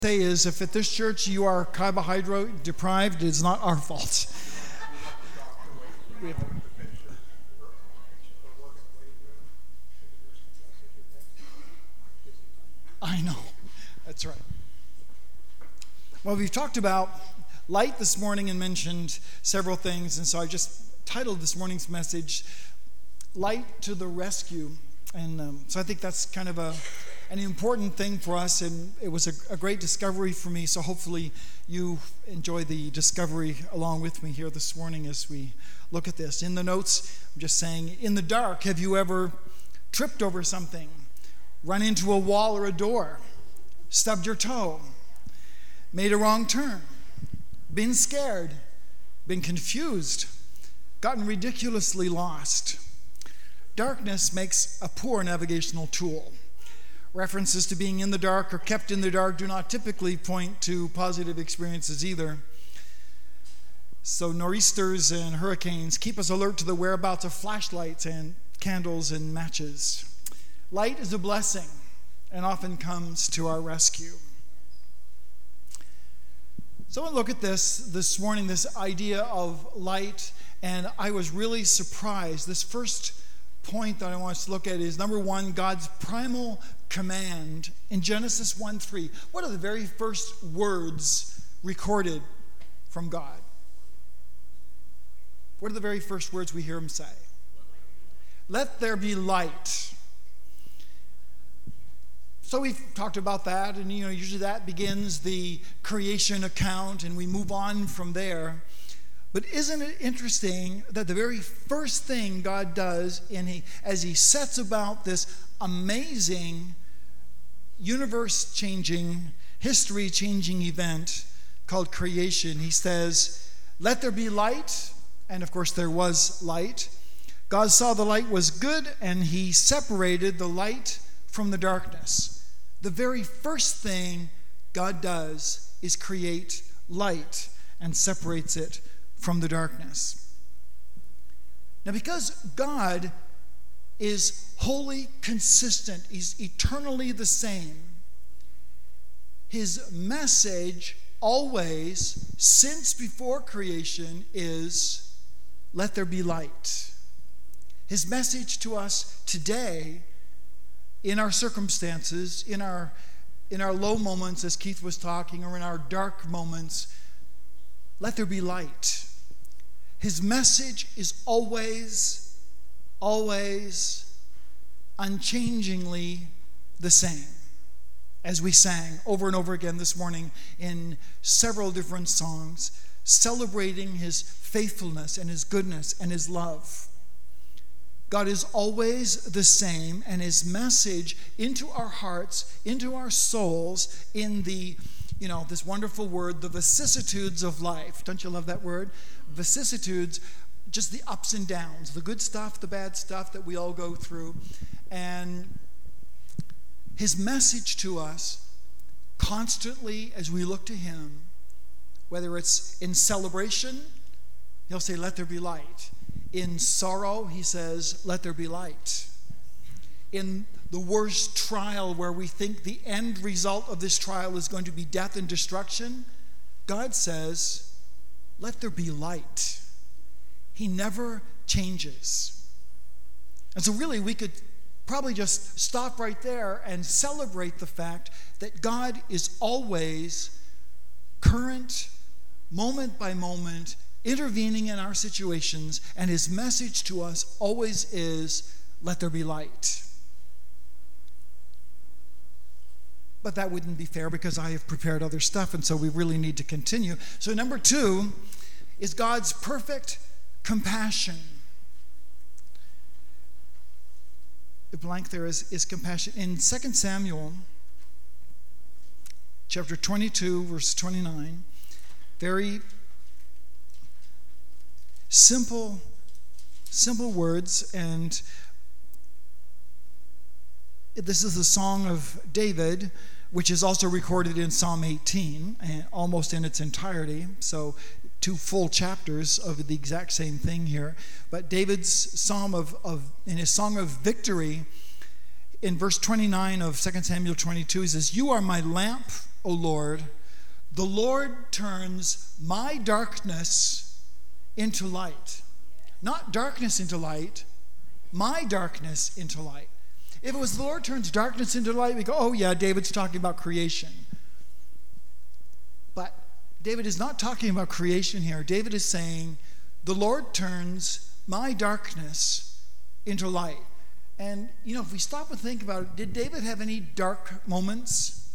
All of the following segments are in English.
Say is, if at this church you are carbohydrate deprived, it's not our fault. I know, that's right. Well, we've talked about light this morning and mentioned several things, and so I just titled this morning's message, Light to the Rescue. And so I think that's kind of an important thing for us, and it was a great discovery for me, so hopefully you enjoy the discovery along with me here this morning as we look at this. In the notes, I'm just saying, in the dark, have you ever tripped over something, run into a wall or a door, stubbed your toe, made a wrong turn, been scared, been confused, gotten ridiculously lost? Darkness makes a poor navigational tool. References to being in the dark or kept in the dark do not typically point to positive experiences either. So nor'easters and hurricanes keep us alert to the whereabouts of flashlights and candles and matches. Light is a blessing and often comes to our rescue. So I want to look at this morning, this idea of light, and I was really surprised. This first point that I want us to look at is, number one, God's primal command in Genesis 1:3. What are the very first words recorded from God? What are the very first words we hear him say? Let there be light. So we've talked about that, and usually that begins the creation account, and we move on from there. But isn't it interesting that the very first thing God does as he sets about this amazing, universe-changing, history-changing event called creation, he says, let there be light, and of course there was light. God saw the light was good, and he separated the light from the darkness. The very first thing God does is create light and separates it from the darkness. Now, because God is wholly consistent, he's eternally the same, his message always, since before creation, is let there be light. His message to us today, in our circumstances, in our low moments, as Keith was talking, or in our dark moments, let there be light. His message is always, unchangingly the same, as we sang over and over again this morning in several different songs, celebrating his faithfulness and his goodness and his love. God is always the same, and his message into our hearts, into our souls, in the, this wonderful word, the vicissitudes of life. Don't you love that word? Vicissitudes, just the ups and downs, the good stuff, the bad stuff that we all go through. And his message to us constantly as we look to him, whether it's in celebration, he'll say, let there be light. In sorrow, he says, let there be light. In the worst trial where we think the end result of this trial is going to be death and destruction, God says, let there be light. He never changes. And so really we could probably just stop right there and celebrate the fact that God is always current, moment by moment, intervening in our situations, and his message to us always is, let there be light. But that wouldn't be fair because I have prepared other stuff, and so we really need to continue. So number two is God's perfect compassion. The blank there is compassion. In 2 Samuel chapter 22, verse 29, very simple words, and this is the Song of David, which is also recorded in Psalm 18, and almost in its entirety. So 2 full chapters of the exact same thing here. But David's psalm in his song of victory, in verse 29 of 2 Samuel 22, he says, "You are my lamp O Lord, the Lord turns my darkness into light. Not darkness into light, my darkness into light. If it was the Lord turns darkness into light, we go, oh yeah, David's talking about creation. But David is not talking about creation here. David is saying, the Lord turns my darkness into light. And, if we stop and think about it, did David have any dark moments?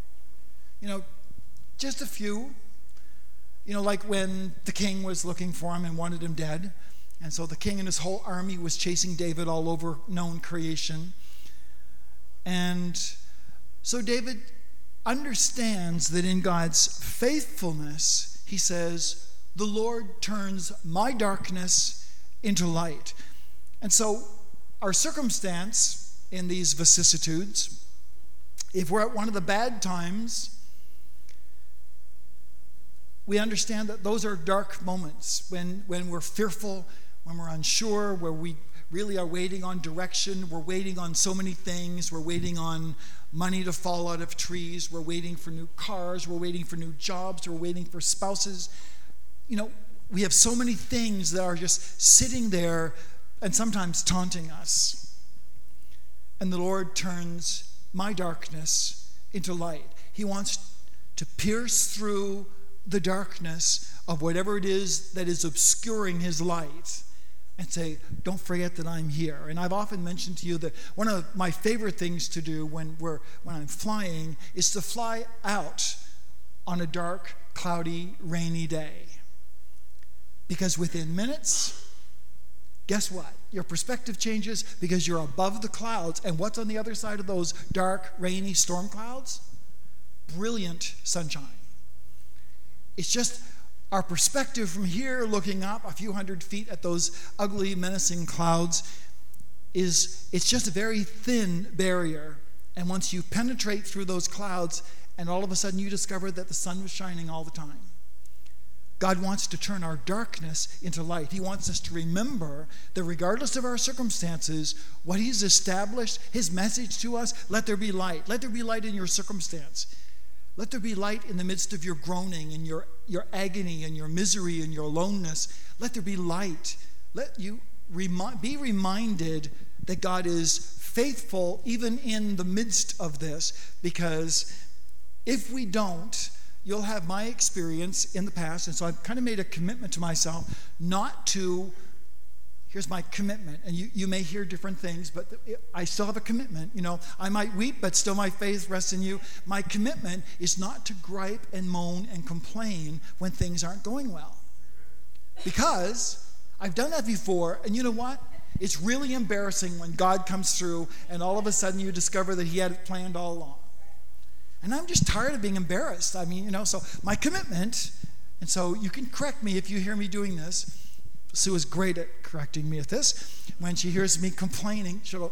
Just a few. Like when the king was looking for him and wanted him dead. And so the king and his whole army was chasing David all over known creation. And so David understands that in God's faithfulness, he says, the Lord turns my darkness into light. And so our circumstance in these vicissitudes, if we're at one of the bad times, we understand that those are dark moments when we're fearful, when we're unsure, where we really are waiting on direction. We're waiting on so many things. We're waiting on money to fall out of trees. We're waiting for new cars. We're waiting for new jobs. We're waiting for spouses. We have so many things that are just sitting there and sometimes taunting us. And the Lord turns my darkness into light. He wants to pierce through the darkness of whatever it is that is obscuring his light and say, don't forget that I'm here. And I've often mentioned to you that one of my favorite things to do when I'm flying is to fly out on a dark, cloudy, rainy day. Because within minutes, guess what? Your perspective changes because you're above the clouds. And what's on the other side of those dark, rainy storm clouds? Brilliant sunshine. It's just our perspective from here, looking up a few hundred feet at those ugly, menacing clouds, it's just a very thin barrier. And once you penetrate through those clouds, and all of a sudden you discover that the sun was shining all the time. God wants to turn our darkness into light. He wants us to remember that regardless of our circumstances, what he's established, his message to us, let there be light. Let there be light in your circumstance. Let there be light in the midst of your groaning and your agony and your misery and your aloneness. Let there be light. Let you be reminded that God is faithful even in the midst of this, because if we don't, you'll have my experience in the past. And so I've kind of made a commitment to myself not to, here's my commitment. And you may hear different things, but I still have a commitment. I might weep, but still my faith rests in you. My commitment is not to gripe and moan and complain when things aren't going well. Because I've done that before, and you know what? It's really embarrassing when God comes through and all of a sudden you discover that he had it planned all along. And I'm just tired of being embarrassed. So my commitment, and so you can correct me if you hear me doing this. Sue is great at correcting me at this. When she hears me complaining, she'll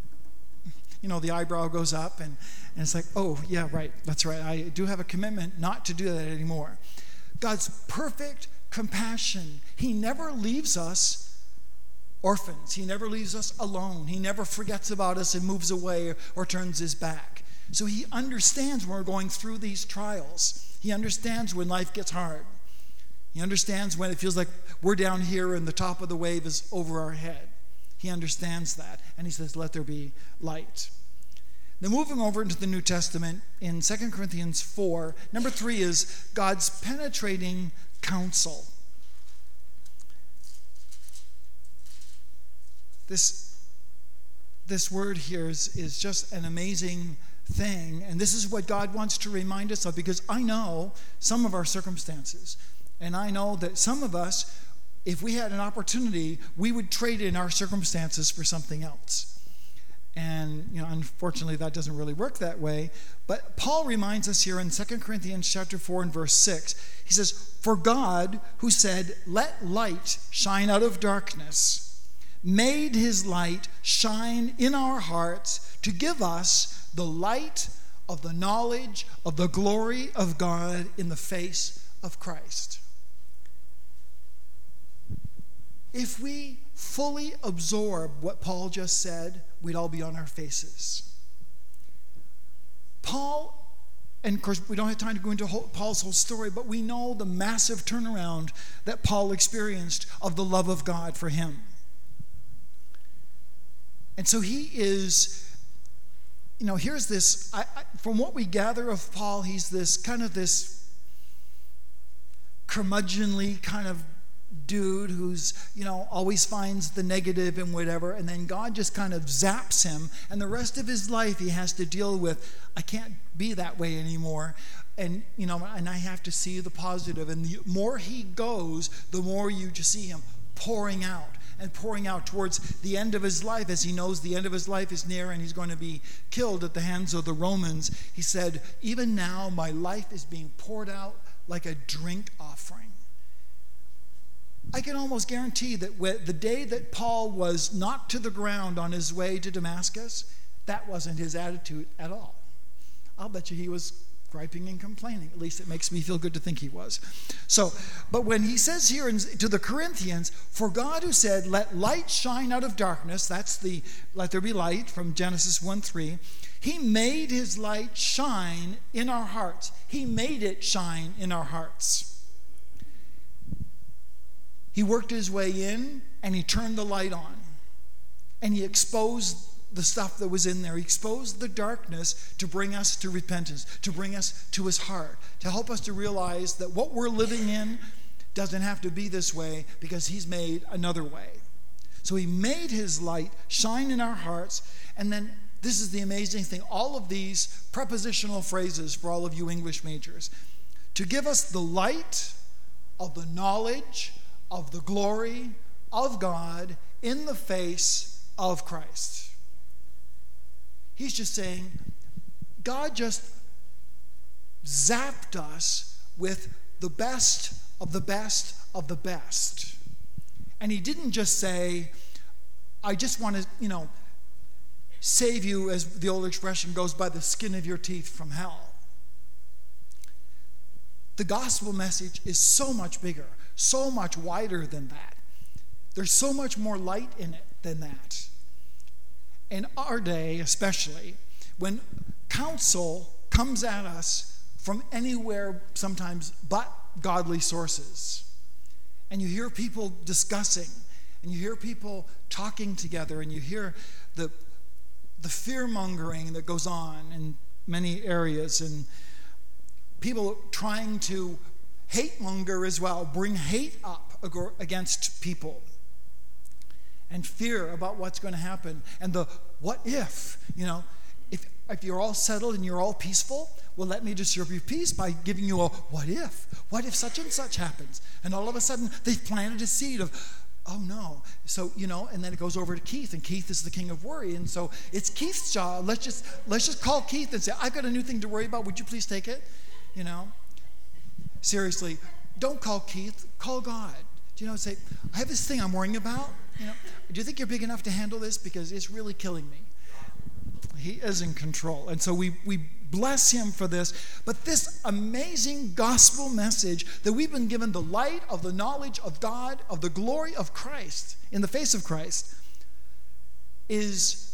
go, the eyebrow goes up, and it's like, oh, yeah, right, that's right. I do have a commitment not to do that anymore. God's perfect compassion, he never leaves us orphans. He never leaves us alone. He never forgets about us and moves away or turns his back. So he understands when we're going through these trials. He understands when life gets hard. He understands when it feels like we're down here and the top of the wave is over our head. He understands that. And he says, let there be light. Then moving over into the New Testament in 2 Corinthians 4, number 3 is God's penetrating counsel. This word here is just an amazing thing. And this is what God wants to remind us of, because I know some of our circumstances. And I know that some of us, if we had an opportunity, we would trade in our circumstances for something else. And, unfortunately, that doesn't really work that way. But Paul reminds us here in 2 Corinthians chapter 4 and verse 6, he says, "For God, who said, 'Let light shine out of darkness,' made his light shine in our hearts to give us the light of the knowledge of the glory of God in the face of Christ." If we fully absorb what Paul just said, we'd all be on our faces. Paul And of course, we don't have time to go into Paul's whole story, but we know the massive turnaround that Paul experienced of the love of God for him. And so he is, here's this, from what we gather of Paul, he's this curmudgeonly kind of dude who's, always finds the negative in whatever, and then God just kind of zaps him, and the rest of his life he has to deal with, I can't be that way anymore, and I have to see the positive. And the more he goes, the more you just see him pouring out towards the end of his life, as he knows the end of his life is near and he's going to be killed at the hands of the Romans. He said, even now my life is being poured out like a drink offering. I can almost guarantee that the day that Paul was knocked to the ground on his way to Damascus, that wasn't his attitude at all. I'll bet you he was griping and complaining. At least it makes me feel good to think he was. But when he says here to the Corinthians, for God who said, let light shine out of darkness, that's the let there be light from Genesis 1:3, he made his light shine in our hearts. He made it shine in our hearts. He worked his way in and he turned the light on. And he exposed the stuff that was in there. He exposed the darkness to bring us to repentance, to bring us to his heart, to help us to realize that what we're living in doesn't have to be this way because he's made another way. So he made his light shine in our hearts. And then this is the amazing thing. All of these prepositional phrases for all of you English majors, to give us the light of the knowledge of the glory of God in the face of Christ. He's just saying, God just zapped us with the best of the best of the best. And he didn't just say, I just want to, save you, as the old expression goes, by the skin of your teeth from hell. The gospel message is so much bigger, so much wider than that. There's so much more light in it than that. In our day, especially, when counsel comes at us from anywhere sometimes but godly sources, and you hear people discussing, and you hear people talking together, and you hear the fear-mongering that goes on in many areas, and people trying to hate-monger as well, bring hate up against people, and fear about what's going to happen, and the what if, if you're all settled and you're all peaceful, well, let me disturb your peace by giving you a what if such and such happens, and all of a sudden they've planted a seed of, oh no, so and then it goes over to Keith, and Keith is the king of worry, and so it's Keith's job. Let's just call Keith and say, I've got a new thing to worry about, would you please take it? Seriously, don't call Keith, call God. Say, I have this thing I'm worrying about. Do you think you're big enough to handle this? Because it's really killing me. He is in control. And so we bless him for this. But this amazing gospel message that we've been given the light of the knowledge of God, of the glory of Christ, in the face of Christ, is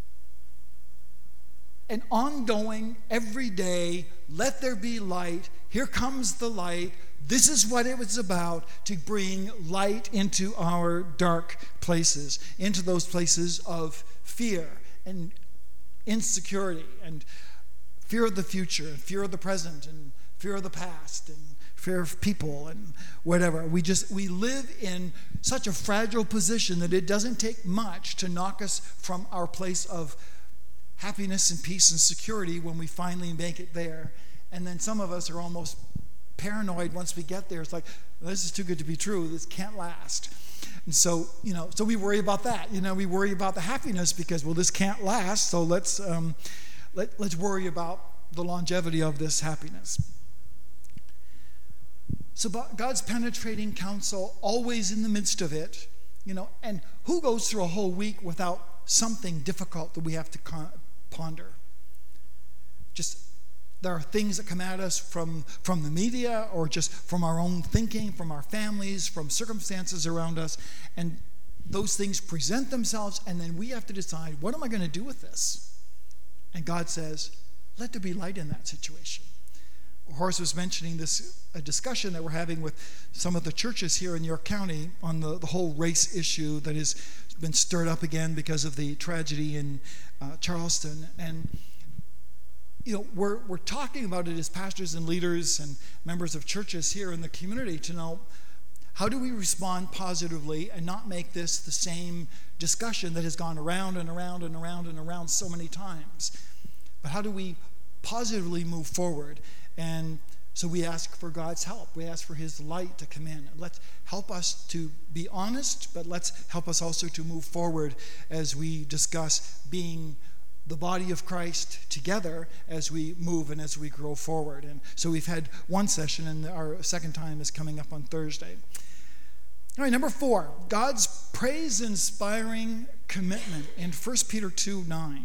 an ongoing, everyday, let there be light. Here comes the light. This is what it was about, to bring light into our dark places, into those places of fear and insecurity and fear of the future, and fear of the present, and fear of the past, and fear of people, and whatever. We live in such a fragile position that it doesn't take much to knock us from our place of happiness and peace and security when we finally make it there. And then some of us are almost paranoid once we get there. It's like, this is too good to be true. This can't last. And so, so we worry about that. We worry about the happiness because, well, this can't last. So let's worry about the longevity of this happiness. So God's penetrating counsel, always in the midst of it, and who goes through a whole week without something difficult that we have to ponder? There are things that come at us from the media, or just from our own thinking, from our families, from circumstances around us. And those things present themselves, and then we have to decide, what am I going to do with this? And God says, let there be light in that situation. Horace was mentioning a discussion that we're having with some of the churches here in York County on the whole race issue that has been stirred up again because of the tragedy in Charleston. And we're talking about it as pastors and leaders and members of churches here in the community to know, how do we respond positively and not make this the same discussion that has gone around and around and around and around so many times? But how do we positively move forward? And so we ask for God's help. We ask for his light to come in. Let's help us to be honest, but let's help us also to move forward as we discuss being the body of Christ together as we move and as we grow forward. And so we've had one session, and our second time is coming up on Thursday. All right, number 4, God's praise-inspiring commitment in 1 Peter 2:9.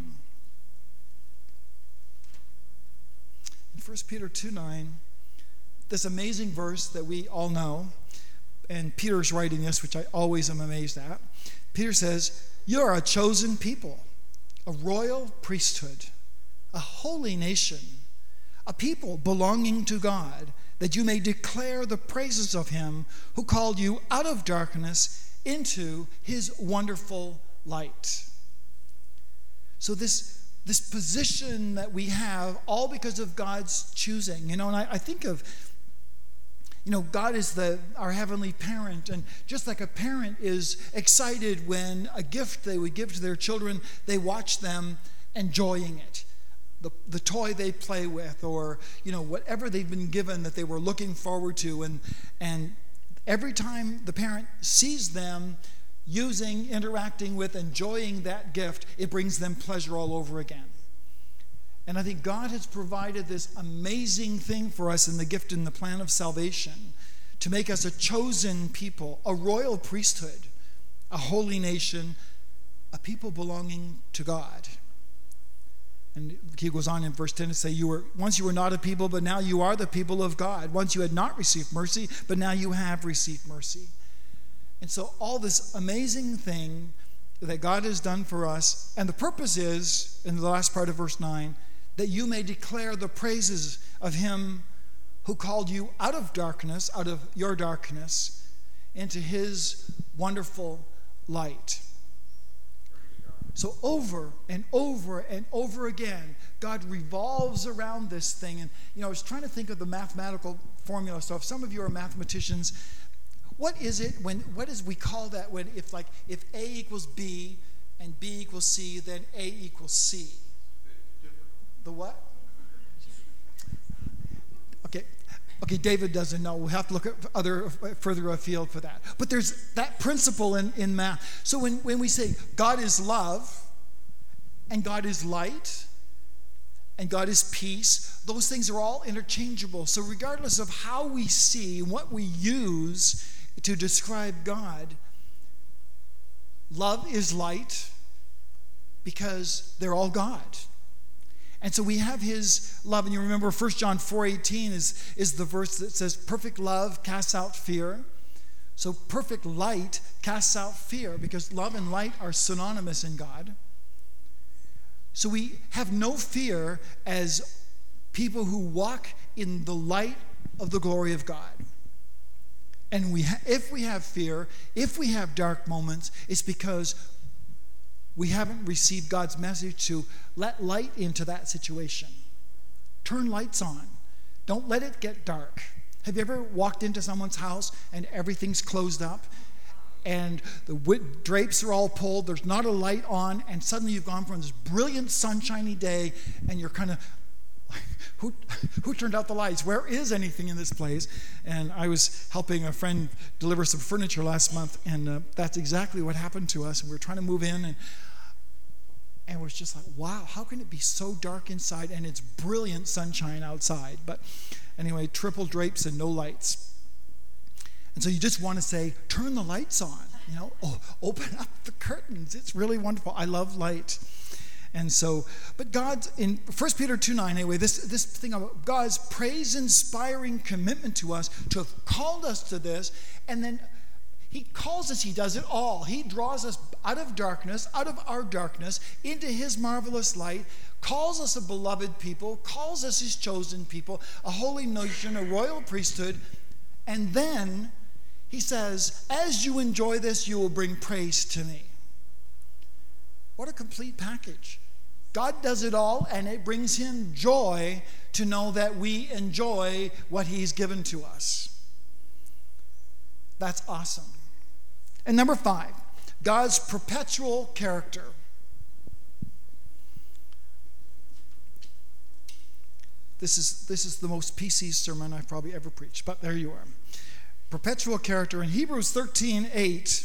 In 1 Peter 2:9, this amazing verse that we all know, and Peter's writing this, which I always am amazed at. Peter says, "You are a chosen people, a royal priesthood, a holy nation, a people belonging to God, that you may declare the praises of him who called you out of darkness into his wonderful light." So this position that we have, all because of God's choosing. And I think of, God is our heavenly parent, and just like a parent is excited when a gift they would give to their children, they watch them enjoying it. The toy they play with, or whatever they've been given that they were looking forward to, and every time the parent sees them using, interacting with, enjoying that gift, it brings them pleasure all over again. And I think God has provided this amazing thing for us in the gift and the plan of salvation to make us a chosen people, a royal priesthood, a holy nation, a people belonging to God. And he goes on in verse 10 to say, once you were not a people, but now you are the people of God. Once you had not received mercy, but now you have received mercy. And so all this amazing thing that God has done for us, and the purpose is, in the last part of verse 9, that you may declare the praises of him who called you out of darkness, out of your darkness, into his wonderful light. So over and over and over again, God revolves around this thing. And, I was trying to think of the mathematical formula. So if some of you are mathematicians, what is it what is we call that if A equals B and B equals C, then A equals C? The what? Okay, David doesn't know. We'll have to look at further afield for that. But there's that principle in math. So when we say God is love, and God is light, and God is peace, those things are all interchangeable. So regardless of how we see, what we use to describe God, love is light because they're all God. And so we have his love. And you remember 1 John 4:18 is the verse that says, perfect love casts out fear. So perfect light casts out fear, because love and light are synonymous in God. So we have no fear as people who walk in the light of the glory of God. And if we have fear, if we have dark moments, it's because we haven't received God's message to let light into that situation. Turn lights on. Don't let it get dark. Have you ever walked into someone's house and everything's closed up and the drapes are all pulled, there's not a light on, and suddenly you've gone from this brilliant sunshiny day and you're kind of like, who turned out the lights? Where is anything in this place? And I was helping a friend deliver some furniture last month, and that's exactly what happened to us. And we were trying to move in, and it was just like, wow, how can it be so dark inside and it's brilliant sunshine outside? But anyway, triple drapes and no lights. And so you just want to say, turn the lights on, open up the curtains. It's really wonderful. I love light. And so, but God, in 1 Peter 2:9, anyway, this thing about God's praise-inspiring commitment to us, to have called us to this, and then He calls us, he does it all. He draws us out of darkness, out of our darkness, into his marvelous light, calls us a beloved people, calls us his chosen people, a holy nation, a royal priesthood, and then he says, as you enjoy this, you will bring praise to me. What a complete package. God does it all, and it brings him joy to know that we enjoy what he's given to us. That's awesome. And number 5, God's perpetual character. This is the most PC sermon I've probably ever preached, but there you are. Perpetual character in Hebrews 13:8.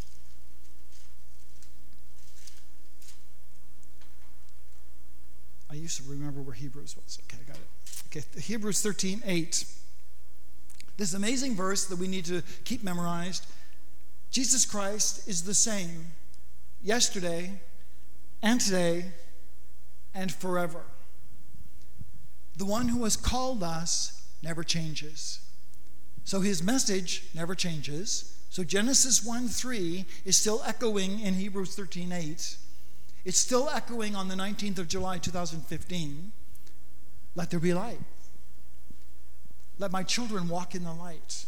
I used to remember where Hebrews was. Okay, I got it. Okay, Hebrews 13:8. This amazing verse that we need to keep memorized. Jesus Christ is the same yesterday and today and forever. The one who has called us never changes. So his message never changes. So Genesis 1:3 is still echoing in Hebrews 13:8. It's still echoing on the 19th of July, 2015. Let there be light. Let my children walk in the light.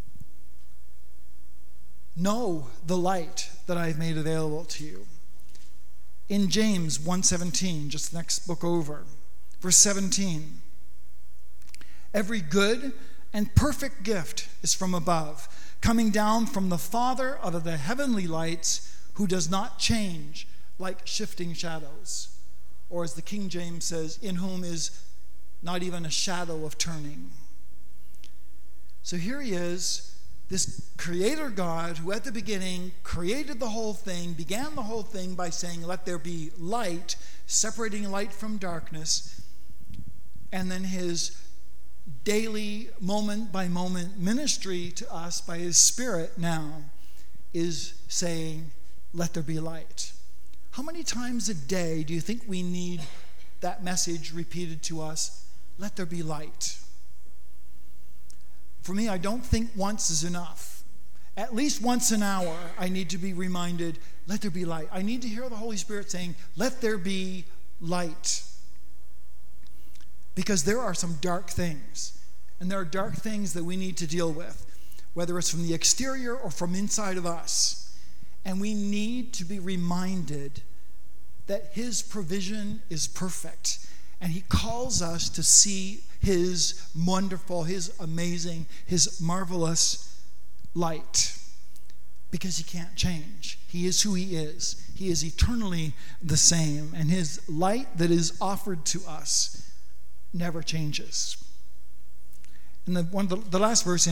Know the light that I have made available to you. In James 1:17, just the next book over, verse 17, every good and perfect gift is from above, coming down from the Father of the heavenly lights, who does not change like shifting shadows. Or as the King James says, in whom is not even a shadow of turning. So here he is, this creator God who at the beginning created the whole thing, began the whole thing by saying, let there be light, separating light from darkness. And then his daily, moment by moment ministry to us by his Spirit now is saying, let there be light. How many times a day do you think we need that message repeated to us? Let there be light. For me, I don't think once is enough. At least once an hour, I need to be reminded, let there be light. I need to hear the Holy Spirit saying, let there be light. Because there are some dark things. And there are dark things that we need to deal with, whether it's from the exterior or from inside of us. And we need to be reminded that his provision is perfect. And he calls us to see his wonderful, his amazing, his marvelous light. Because he can't change. He is who he is. He is eternally the same. And his light that is offered to us never changes. And the last verse in